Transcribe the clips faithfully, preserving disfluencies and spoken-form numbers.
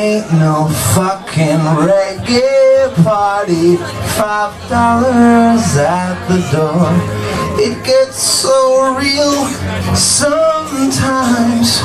ain't no fucking reggae party. Five dollars at the door. It gets so real sometimes.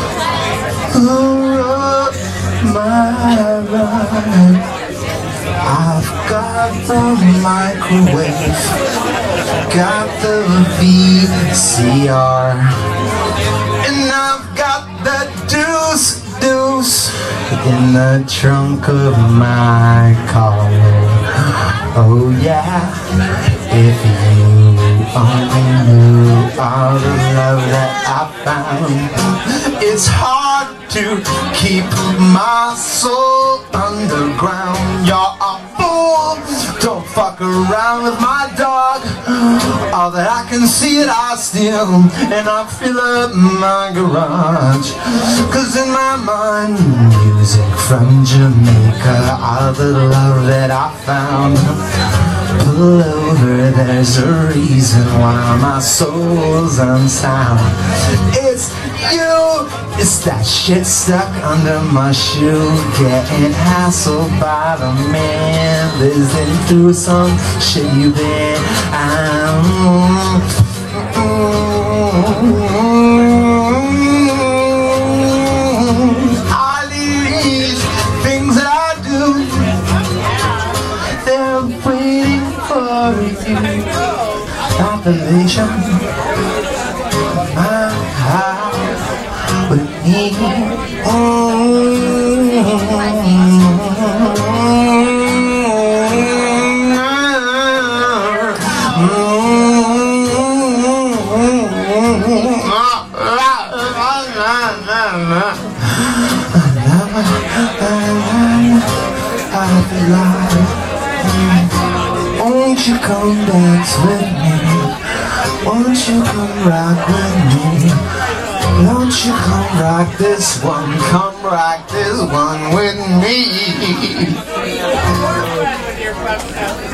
Oh, my ride. I've got the microwave, got the V C R, and I've got the deuce deuce in the trunk of my car. Oh yeah, if you only knew all the love that I found. It's hard to keep my soul underground. You're a fool, don't fuck around with my dog. All that I can see it I steal, and I fill up my garage. Cause in my mind, music from Jamaica, all the love that I found. Pull over, there's a reason why my soul's unsound. It's you, it's that shit stuck under my shoe, getting hassled by the man, living through some shit you've been. I'm, all these things that I do, they're waiting for you. Appellation, my heart with me. Won't you come dance with me? Won't you come rock with me? Won't you come rock this one? Come rock this one with me.